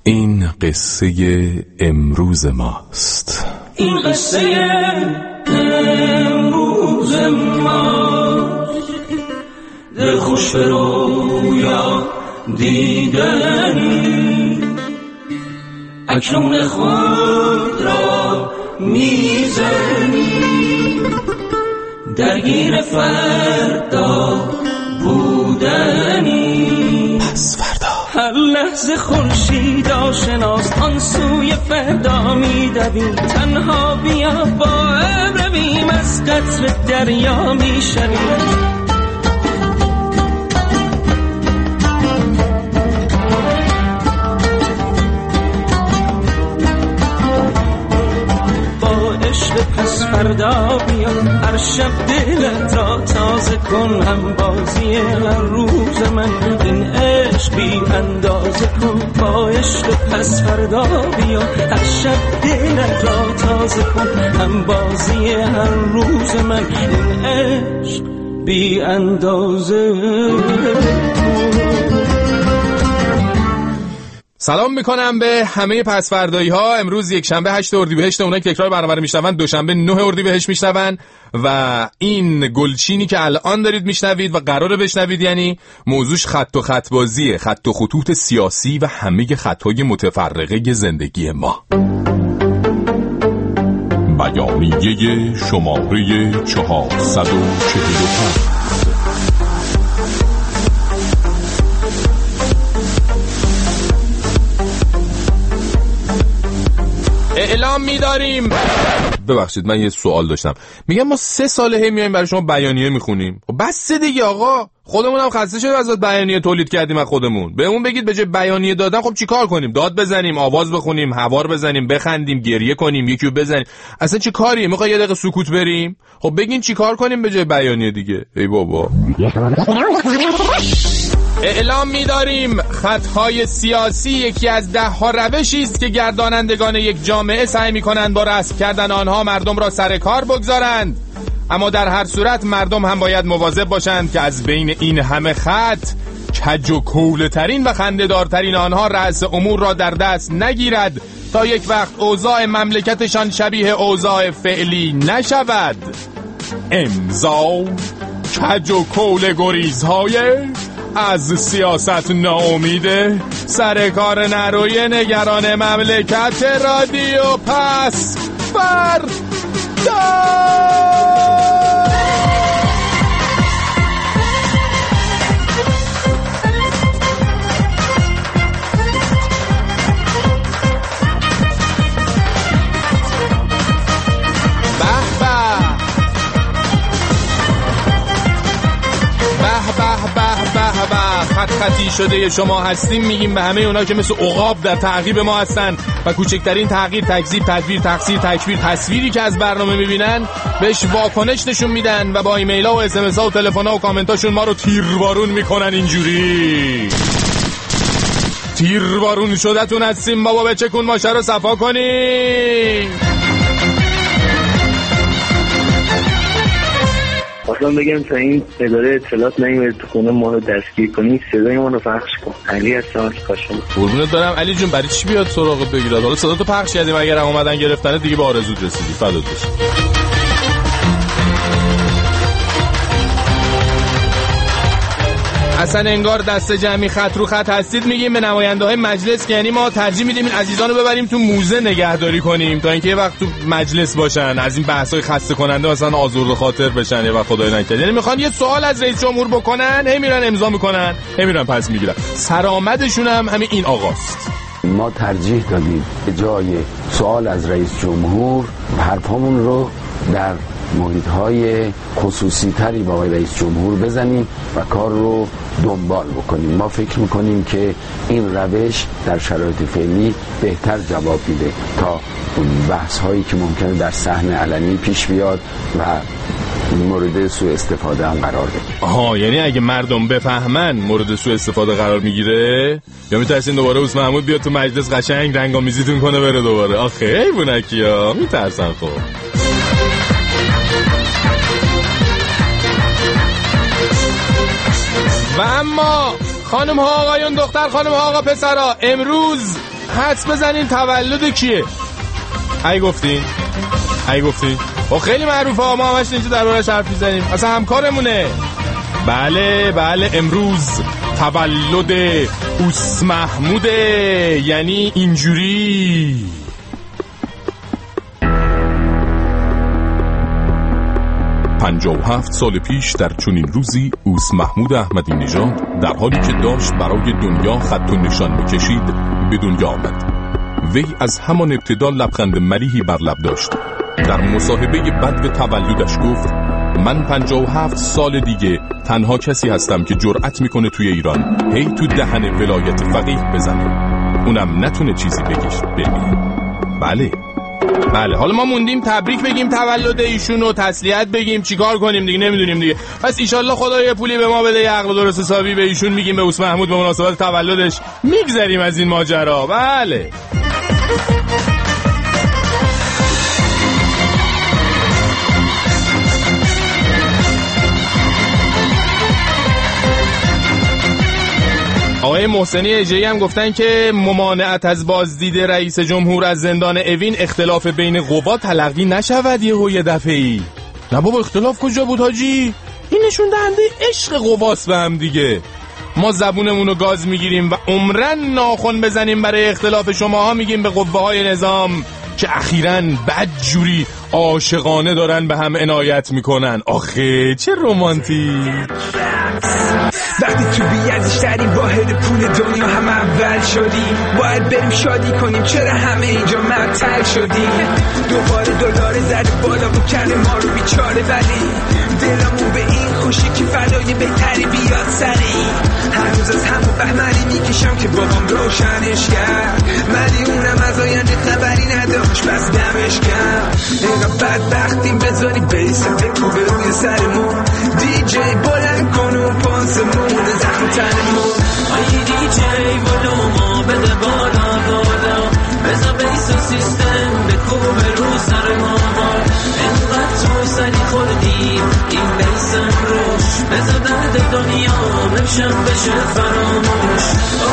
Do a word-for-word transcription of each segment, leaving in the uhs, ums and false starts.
این قصه امروز ماست. این قصه امروز ماست. دل خوش به رویا دیدن، اکنون خود را میزنی، درگیر فردا بودنی. پس فردا هر لحظه خورشید آشناست، آن سوی فردا میدویم. تنها بیا با ابر رویم، از قطر دریا میشویم. پس فردا بیا، هر شب دلت را تازه کن. هم بازی هر روز من، این عشق بی اندازه کن. با عشق پس فردا بیا، هر شب دلت را تازه کن. هم بازی هر روز من، این عشق بی اندازه کن. سلام میکنم به همه پسفردایی ها. امروز یک شنبه هشت اردیبهشت، اونایی که تکرار برنامه رو میشنون دوشنبه نه اردیبهشت میشنون و این گلچینی که الان دارید میشنوید و قراره بشنوید یعنی موضوعش خط و خط بازیه، خط و خطوط سیاسی و همه خطهای متفرقه زندگی ما. بیانیه شماره چهارصد و چهل و پنج. اعلام می‌داریم. ببخشید من یه سوال داشتم. میگم ما سه ساله میایم برای شما بیانیه میخونیم. خب بس دیگه آقا، خودمون هم خسته شدیم از بیانیه تولید کردیم از خودمون. بهمون بگید به جای بیانیه دادن خب چیکار کنیم؟ داد بزنیم، آواز بخونیم، هوار بزنیم، بخندیم، گریه کنیم، یکیو بزنیم؟ اصلا چه کاریه؟ میخوای یه دقیقه سکوت بریم؟ خب بگین چیکار کنیم به جای بیانیه دیگه. ای بابا. اعلام می‌داریم خطهای سیاسی یکی از ده ها روشی است که گردانندگان یک جامعه سعی می‌کنند با رسم کردن آنها مردم را سر کار بگذارند، اما در هر صورت مردم هم باید مواظب باشند که از بین این همه خط کج و کوله‌ترین و خنده‌دارترین آنها رأس امور را در دست نگیرد تا یک وقت اوضاع مملکتشان شبیه اوضاع فعلی نشود. امضا کج و کوله گریزهای از سیاست ناامیده سر کار نروی نگران مملکت رادیو پس فردا. خط خطی شده شما هستیم میگیم به همه اونا که مثل عقاب در تعقیب ما هستن و کوچکترین تغییر، تکذیب، تدبیر، تقصیر، تکبیر، تصویری که از برنامه میبینن بهش واکنش نشون میدن و با ایمیل ها و اس ام اس ها و تلفن ها و کامنت هاشون ما رو تیربارون میکنن. اینجوری تیربارون شدتون هستیم بابا، بچکون ماشه رو صفا کنین. اصلا بگم تا این اداره اطلاعات نمیره تو خونه ما رو دستگیر کنی، صدای ما رو پخش کن. علی هستم از کاشان. قربونت برم علی جون، برای چی بیاد سراغت بگیرد؟ حالا صداتو پخش کردیم، اگر هم اومدن گرفتن دیگه به آرزوت رسیدی. فدات بشه. اصلا انگار دست جمعی خط رو خط هستید میگیم به نماینده های مجلس که یعنی ما ترجیح میدیم این عزیزان رو ببریم تو موزه نگهداری کنیم تا اینکه یه وقت تو مجلس باشن، از این بحث‌های خسته کننده مثلا آزرده خاطر بشن. یه وقت خدای نکرد یعنی میخوان یه سوال از رئیس جمهور بکنن، هی میرن امضا میکنن، هی میرن پس میگیرن. سرآمدشون هم همین این آقاست. ما ترجیح دادیم به جای سوال از رئیس جمهور حرفامون رو در محیط‌های خصوصی تری با رئیس جمهور بزنیم و کار رو دنبال بکنیم. ما فکر میکنیم که این روش در شرایط فعلی بهتر جواب میده تا بحث هایی که ممکنه در صحنه علنی پیش بیاد و مورد سوء استفاده هم قرار بگیره. آها، یعنی اگه مردم بفهمن مورد سوء استفاده قرار میگیره یا میترسین دوباره اوس محمود بیاد تو مجلس قشنگ رنگامیزیتون کنه بره دوباره؟ آخه حیوانکیا میترسن. خب و اما خانم ها آقایون، دختر خانم ها آقا پسرا، امروز حدس بزنین تولد کیه؟ ای گفتین؟ ای گفتین؟ خب خیلی معروفه، ما همش اینجا دربارش حرف میزنیم، اصلا همکارمونه. بله بله امروز تولد اوس محموده، یعنی اینجوری. پنجاه و هفت سال پیش در چنین روزی اوس محمود احمدی نژاد در حالی که داشت برای دنیا خط و نشان میکشید به دنیا آمد. وی از همان ابتدا لبخند ملیحی بر لب داشت. در مصاحبه بعد به تولدش گفت من پنجاه و هفت سال دیگه تنها کسی هستم که جرأت میکنه توی ایران هی تو دهن ولایت فقیه بزنه، اونم نتونه چیزی بگیش بگه. بله بله حالا ما موندیم تبریک بگیم تولد ایشون و تسلیت بگیم، چیکار کنیم دیگه نمیدونیم دیگه. پس ایشالله خدا یه پولی به ما بده، یه عقل درست حسابی به ایشون میگیم، به اوس محمود به مناسبت تولدش میگذریم از این ماجرا. بله آقای محسنی اجهی هم گفتن که ممانعت از بازدید رئیس جمهور از زندان اوین اختلاف بین قوا تلقی نشود یهو یه دفعه‌ای. نه بابا اختلاف کجا بود حاجی؟ این نشون دهنده عشق قواست به هم دیگه. ما زبونمون رو گاز میگیریم و عمرن ناخن بزنیم برای اختلاف شماها میگیم به قوه‌های نظام که اخیراً بدجوری عاشقانه دارن به هم عنایت میکنن. آخه چه رومانتیک. وقتی تو بیازش ترین واحد پول دنیا هم اول شدی، باید بریم شادی کنیم، چرا همه اینجا معطل شدی؟ دوباره دلار زده بالا و کرده ما رو بیچاره، ولی دلمون به این خوشی که فردای بهتری بیاد سری. هنوز از همون بهمنی میکشم که بابام روشنش کرد، ولی اونم از آینده خبری نداشت بس دمش کرد. اینقدر بدبختیم بذاری بیسم بکوبه روی سرمون، دی جی بلند کن و پاسمون زخم تنمون. آیی دی جی ولو ما بده بالا بالا، بزا بیس و سیستم بکوبه رو سر ما. اینقدر تو سری خوردی این بیسم روش، بزا درد دنیا نمشم بشه فراموش.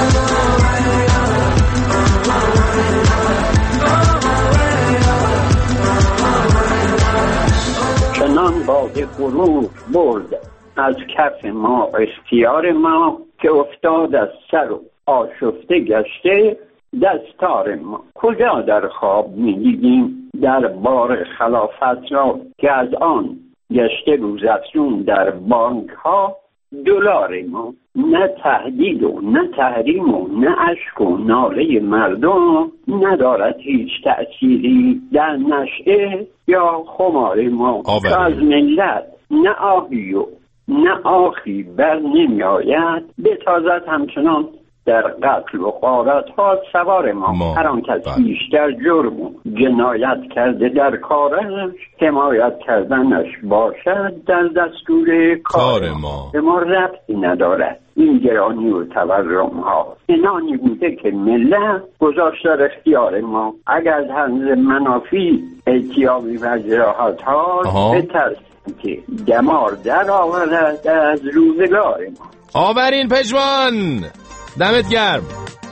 چنان باد غرور برد از کف ما اختیار ما، که افتاد از سر و آشفته گشته دستار ما. کجا در خواب می‌دیدیم در بار خلافت را، که از آن گشته روزافزون در بانک ها دلار ما. نه تهدید و نه تحریم و نه اشک و ناله مردم ندارد هیچ تأثیری در نشعه یا خمار ما. که از ملت نه آهی و نه آخی بر نمی آید، به تازت همچنان در قتل و غارت ها سوار ما, ما. هر آن کس بیشتر جرم و جنایت کرده در کارش، حمایت کردنش باشد در دستور کار ما. به ما ربطی ندارد این گرانی و تورم ها، اینانی بوده که ملت گذاشت در اختیار ما. اگر هنز منافی احتیامی و جراحت ها بترس که دمار در آورد از روزگار ما. آورین پشمان دمت گرم.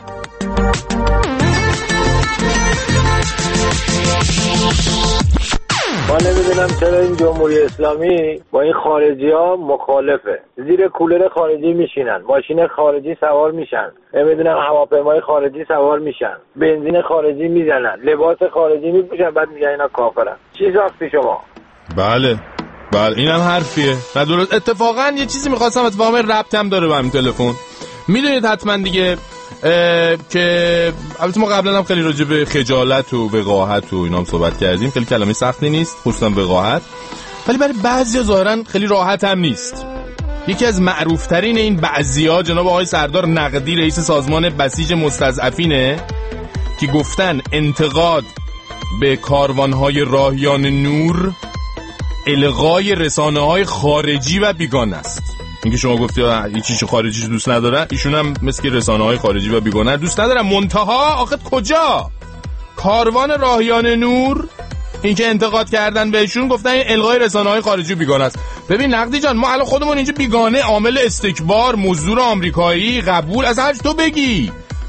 ما نمیدونم چرا این جمهوری اسلامی با این خارجی ها مخالفه. زیر کولر خارجی میشینن، ماشین خارجی سوار میشن، نمیدونم هواپیمای خارجی سوار میشن، بنزین خارجی میزنن، لباس خارجی میپوشن، بعد میگن اینا کافرن. چی ساختی شما؟ بله بله اینم حرفیه. نه درست. اتفاقا یه چیزی میخواستم، اتفاقا ربط هم داره به همین تلفن. میدونید حتما دیگه که البته ما قبلا هم خیلی راجع به خجالت و وقاحت و اینا هم صحبت کردیم. خیلی کلمه سختی نیست، خصوصا وقاحت، ولی برای بعضیا ظاهرا خیلی راحت هم نیست. یکی از معروف ترین این بعضیا جناب آقای سردار نقدی، رئیس سازمان بسیج مستضعفینه، که گفتن انتقاد به کاروانهای راهیان نور الغای رسانه‌های خارجی و بیگانه است. اینکه شما گفتی هیچ چیز خارجی دوست ندارن، ایشون هم مثل که رسانه‌های خارجی و بیگانه دوست ندارن. منتها آخه کجا کاروان راهیان نور این که انتقاد کردن بهشون گفتن این الغای رسانه‌های خارجی و بیگانه است. ببین نقدی جان، ما الان خودمون اینجا بیگانه، عامل استکبار، مزدور آمریکایی، قبول، از هر تو بگی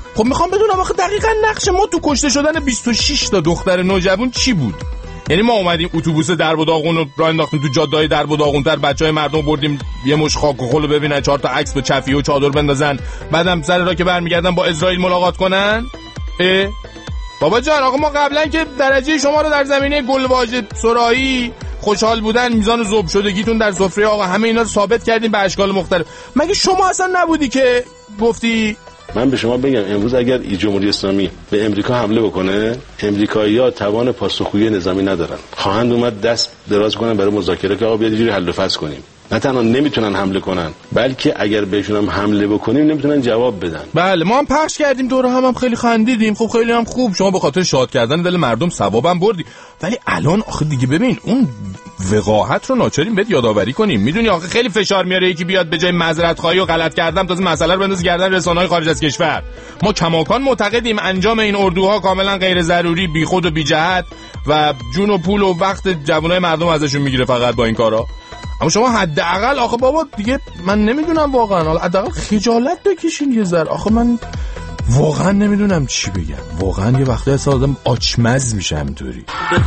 خب میخوام بدونم آخه دقیقاً نقش ما تو کشته شدن بیست و شش تا دختر نوجوان چی بود؟ یعنی ما اومدیم اتوبوس درب و داغون رو راه انداختیم تو جاده‌های درب و داغون‌تر، بچهای مردم بردیم یه مش خاک و خل رو ببینن، چهار تا عکس به چفیه و چادر بندازن، بعدم سر راه که برمیگردن با اسرائیل ملاقات کنن؟ اه بابا جان، آقا ما قبلا که درجه شما رو در زمینه گلواژه سرایی، خوشحال بودن، میزان ذوب شدگیتون در سفره آقا، همه اینا رو ثابت کردیم به اشکال مختلف. مگه شما اصلا نبودی که گفتی؟ من به شما بگم امروز اگر جمهوری اسلامی به امریکا حمله بکنه، امریکایی‌ها توان پاسخگویی نظامی ندارن، خواهند اومد دست دراز کنن برای مذاکره که آقا بیاد اینجوری حل و فصل کنیم. نه تنها نمیتونن حمله کنن، بلکه اگر بهشون هم حمله بکنیم نمیتونن جواب بدن. بله ما هم پخش کردیم دور هم, هم خیلی خندیدیم، خب خیلی هم خوب، شما به خاطر شاد کردن دل مردم ثوابم بردی. ولی الان آخه دیگه ببین اون وقاحت رو ناچاریم بهت یادآوری کنیم. میدونی آخه خیلی فشار میاره یکی بیاد به جای معذرت خواهی و غلط کردم تازه مسئله رو بندازه گردن رسانه‌های خارج از کشور. ما کماکان معتقدیم انجام این اردوها کاملا غیر ضروری، بیخود و بی جهت و جون و پول و وقت جوانای مردم ازشون میگیره فقط با این کارا. اما شما حداقل آخه بابا دیگه من نمیدونم واقعا، حالا حداقل خجالت بکشین یه ذره. آخه من واقعا نمیدونم چی بگم، واقعا یه وقتی اصلا آدم آچمز میشه همینطوری.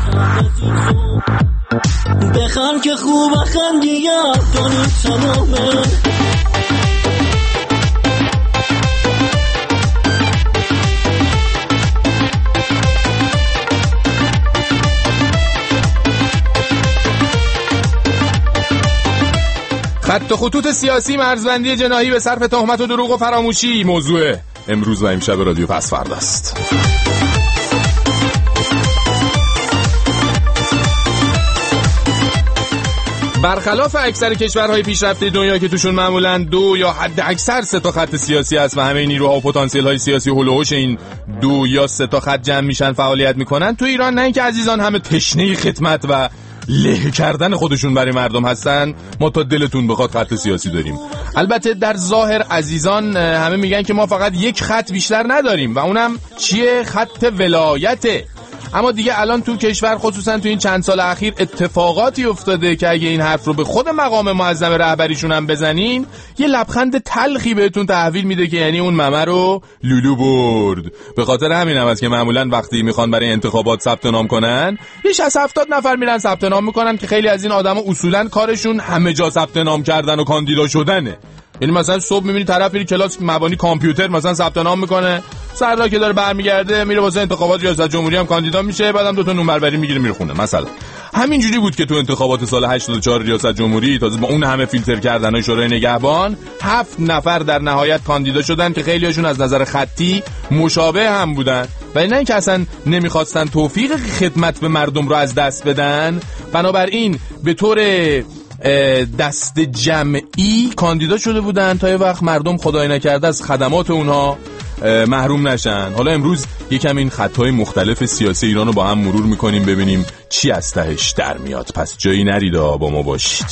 بخند که خوب خندی یاد کنی تمامه. خط و خطوط سیاسی، مرزبندی جناحی به صرف تهمت و دروغ و فراموشی موضوع امروز و امشب رادیو پس فردا است. برخلاف اکثر کشورهای پیشرفته دنیا که توشون معمولاً دو یا حد اکثر سه تا خط سیاسی هست و همه نیروها و پتانسیل های سیاسی هولوش این دو یا سه تا خط جمع میشن فعالیت میکنن، تو ایران نه اینکه عزیزان همه تشنه خدمت و له کردن خودشون برای مردم هستن، ما تا دلتون بخواد خط سیاسی داریم. البته در ظاهر عزیزان همه میگن که ما فقط یک خط بیشتر نداریم و اونم چیه؟ خط ولایته. اما دیگه الان تو کشور خصوصا تو این چند سال اخیر اتفاقاتی افتاده که اگه این حرف رو به خود مقام معظم رهبریشون هم بزنین یه لبخند تلخی بهتون تحویل میده که یعنی اون ممه رو لولو برد. به خاطر همین هم است که معمولا وقتی میخوان برای انتخابات ثبت نام کنن یه شصت هفتاد نفر میرن ثبت نام میکنن که خیلی از این آدما اصولا کارشون همه جا ثبت نام کردن و کاندیدا شدنه. یعنی مثلا صبح میبینی طرف میره کلاس مبانی کامپیوتر مثلا ثبت نام میکنه، سردا که داره برمیگرده میره واسه انتخابات ریاست جمهوری هم کاندیدا میشه، بعدم دو تا نمره بری میگیره میره خونه. مثلا همینجوری بود که تو انتخابات سال هشتاد و چهار ریاست جمهوری تازه با اون همه فیلتر کردنای شورای نگهبان هفت نفر در نهایت کاندیدا شدن که خیلی هاشون از نظر خطی مشابه هم بودن، ولی نه اینکه اصلا نمیخواستن توفیق خدمت به مردم رو از دست بدن. بنابراین به طور دست جمعی کاندیدا شده بودن تا یه وقت مردم خدای نکرده از خدمات اونها محروم نشن. حالا امروز یکم این خطهای مختلف سیاسی ایران رو با هم مرور میکنیم ببینیم چی از تهش در میاد. پس جایی نریدا، با ما باشید.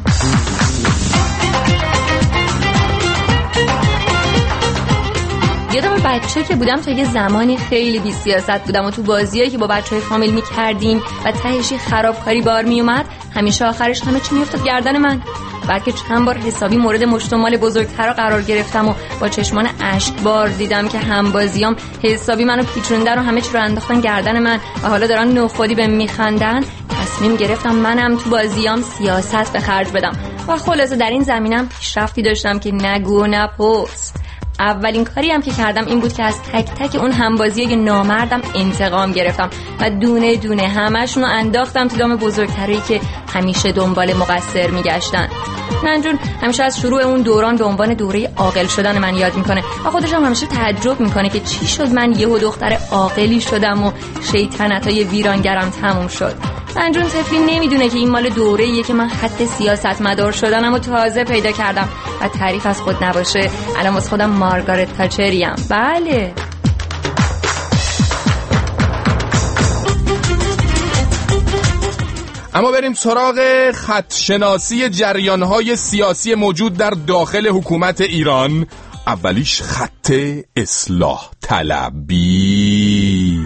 یادم بچه که بودم تا یه زمانی خیلی بی سیاست بودم و تو بازیایی که با بچهای فامیل میکردیم و تهشی خرابکاری بار میومد همیشه آخرش همه چی میافتاد گردن من. بعد که چند بار حسابی مورد مشتمال بزرگتر قرار گرفتم و با چشمان اشکبار دیدم که همبازیام حسابی منو پیچوندن و همه چی رو انداختن گردن من و حالا دارن نوخودی به میخندن، تصمیم گرفتم منم تو بازیام سیاست به خرج بدم و خلاصه در این زمینم پیشرفتی داشتم که نگو و نپرس. اولین کاری هم که کردم این بود که از تک تک اون همبازیای نامردم انتقام گرفتم و دونه دونه همشون رو انداختم تو دام بزرگتری که همیشه دنبال مقصر میگشتن. من جون همیشه از شروع اون دوران به عنوان دوره عاقل شدن من یاد میکنه و خودش هم همیشه تعجب میکنه که چی شد من یهو دختر عاقلی شدم و شیطنتای ویرانگرم تموم شد. من جون طفلی نمیدونه که این مال دوره‌ایه که من خط سیاست مدار شدنم و تازه پیدا کردم و تعریف از خود نباشه الان واسه خودم مارگارت تاچریم. بله اما بریم سراغ خط شناسی جریان‌های سیاسی موجود در داخل حکومت ایران. اولیش خط اصلاح طلبی.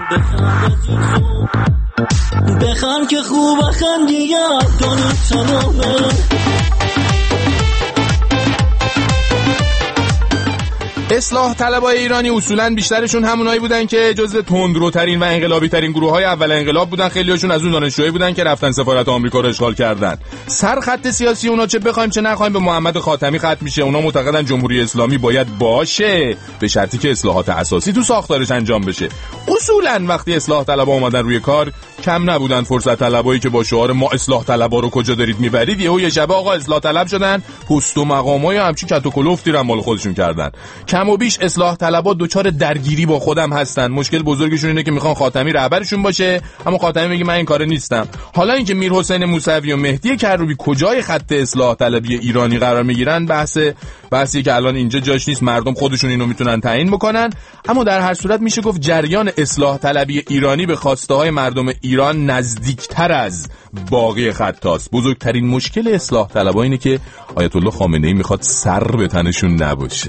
بخند که خوب خندی یاد کنی تمامه. اصلاح طلبای ایرانی اصولاً بیشترشون همونایی بودن که جزو تندروترین و انقلابی ترین گروه‌های اول انقلاب بودن. خیلی‌هاشون از اون دانشجویی بودن که رفتن سفارت آمریکا رو اشغال کردن. سر خط سیاسی اونا چه بخوایم چه نخوایم به محمد خاتمی ختم میشه. اونا معتقدن جمهوری اسلامی باید باشه به شرطی که اصلاحات اساسی تو ساختارش انجام بشه. اصولاً وقتی اصلاح طلبا اومدن روی کار کم نبودن فرصت طلبایی که با شعار ما اصلاح طلبا رو کجا دارید میبرید یهو یه شب آقا اصلاح طلب شدن، پست و مقامای همچین کت و کلفتی رو مال خودشون کردن. کم و بیش اصلاح طلبا دوچار درگیری با خودم هستن. مشکل بزرگشون اینه که میخوان خاتمی رهبرشون باشه، اما خاتمی میگه من این کار نیستم. حالا اینکه میرحسین موسوی و مهدی کروبی کجای خط اصلاح طلبی ایرانی قرار میگیرن بحث بحثی که الان اینجا جاش نیست، مردم خودشون اینو میتونن تعیین بکنن. اما در هر صورت میشه گفت جریان اصلاح طلبی ایرانی به خواسته های مردم ایران نزدیکتر از باقی خطاست. بزرگترین مشکل اصلاح طلبا اینه که آیت الله خامنه‌ای میخواد سر به تنشون نباشه.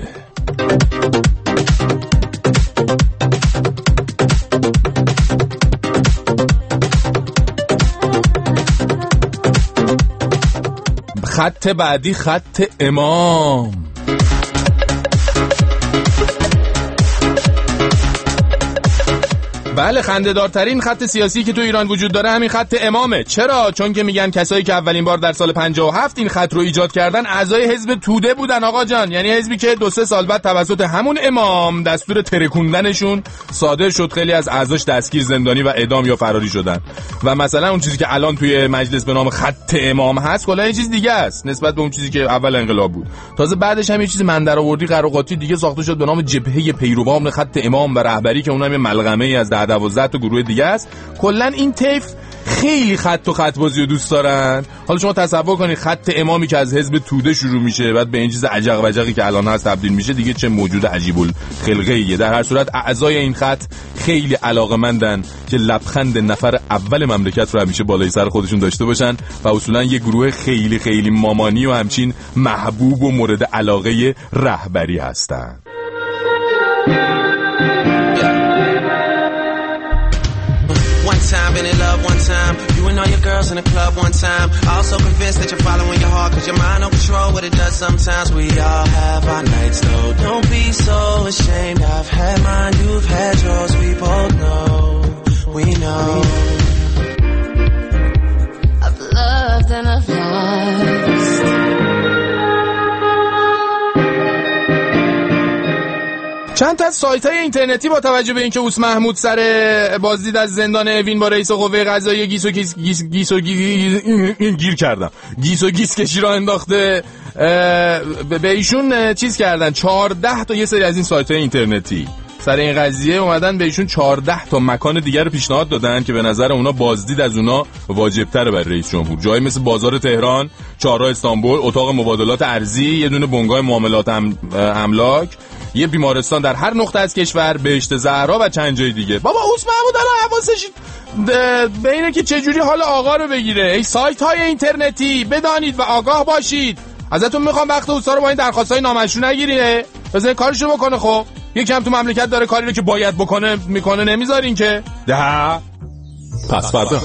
خط بعدی خط امام. بله، خنده‌دارترین خط سیاسی که تو ایران وجود داره همین خط امامه. چرا؟ چون که میگن کسایی که اولین بار در سال پنجاه و هفت این خط رو ایجاد کردن اعضای حزب توده بودن آقا جان. یعنی حزبی که دو سه سال بعد توسط همون امام دستور ترکوندنشون صادر شد. خیلی از اعضاش دستگیر، زندانی و اعدام یا فراری شدن. و مثلا اون چیزی که الان توی مجلس به نام خط امام هست کلا یه چیز دیگه است نسبت به اون چیزی که اول انقلاب بود. تازه بعدش هم یه چیز مندرآوردی قراقاتی دیگه ساخته شد به نام جبهه پیروان خط امام و رهبری که اونم یه ملغمه‌ای از دوازده تا گروه دیگه است. کلا این طیف خیلی خط و خط بازی رو دوست دارن. حالا شما تصور کنید خط امامی که از حزب توده شروع میشه بعد به این چیز عجق وجقی که الان هست تبدیل میشه، دیگه چه موجود عجیب الخلقه‌ایه. در هر صورت اعضای این خط خیلی علاقه‌مندن که لبخند نفر اول مملکت رو همیشه بالای سر خودشون داشته باشن و اصولا یه گروه خیلی خیلی مامانی و همچین محبوب و مورد علاقه رهبری هستن. Time, been in love one time. You and all your girls in the club one time. Also convinced that you're following your heart, cause your mind don't control what it does sometimes. We all have our nights though. Don't be so ashamed. I've had mine, you've had yours. We both know, we know. I've loved and I've lost. چند تا از سایت‌های اینترنتی با توجه به اینکه اوس محمود سر بازدید از زندان اوین با رئیس قوه قضاییه گیس و گیس گیس گیس و گیس گیر کردم گیس و گیس کشی را انداخته به ایشون چیز کردن چهارده تا یه سری از این سایت‌های اینترنتی سر این قضیه اومدن به ایشون چهارده تا مکان دیگر رو پیشنهاد دادن که به نظر اونا بازدید از اونا واجب‌تره برای رئیس جمهور. جایی مثل بازار تهران، چهارراه استانبول، اتاق مبادلات ارزی، یه دونه بنگاه معاملات املاک، یه بیمارستان در هر نقطه از کشور، بهشت زهرا و چند جای دیگه. بابا اوس محمود الان حواسش به اینه که چجوری حال آقا رو بگیره. ای سایت های اینترنتی بدانید و آگاه باشید. ازتون میخوام وقت اوسا رو با این درخواستای نامشروع نگیرید. بذارین کارشو بکنه. خب یکم تو مملکت داره کاری رو که باید بکنه میکنه، نمیذارین که ده پس فردا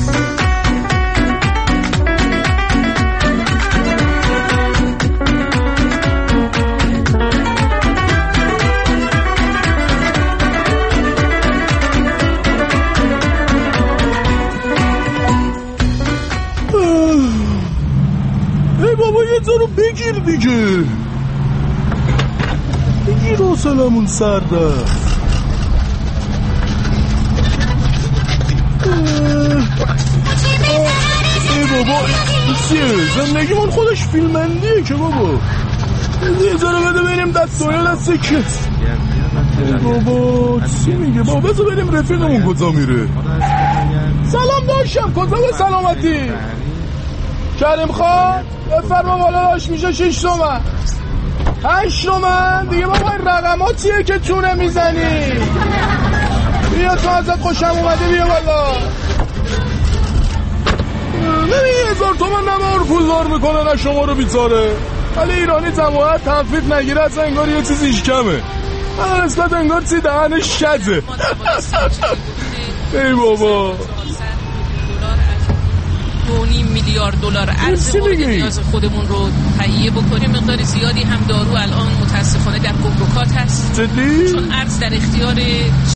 بابا یه ذرا بگیر دیگه، بگیر حوصلمون سر رفت. ای بابا چیه زندگی من خودش فیلمندیه که بابا یه ذرا بده بریم دست دویا دسته که ای بابا چی میگه بابا؟ بذار بریم رفیقمون کجا میره. سلام داشتم کجا به سلامتی کریم خان بفرما بالا داشت میشه شش تومن هشت تومن دیگه بابا. این رقماتیه که تونه میزنی. بیا تو ازت خوشم اومده بیا بالا. نمی هزار تومن نمار پولدار میکنه نه شما رو بیزاره. ولی ایرانی جماعت تنفیف نگیره از انگار یه چیزیش کمه. من نسبت انگار چی دهنش شده. ای بابا دو نیم میلیارد دلار ارز مورد نیاز خودمون رو تهیه بکنیم. مقدار زیادی هم دارو الان متاسفانه در گمرکات هست. جدی؟ چون ارز در اختیار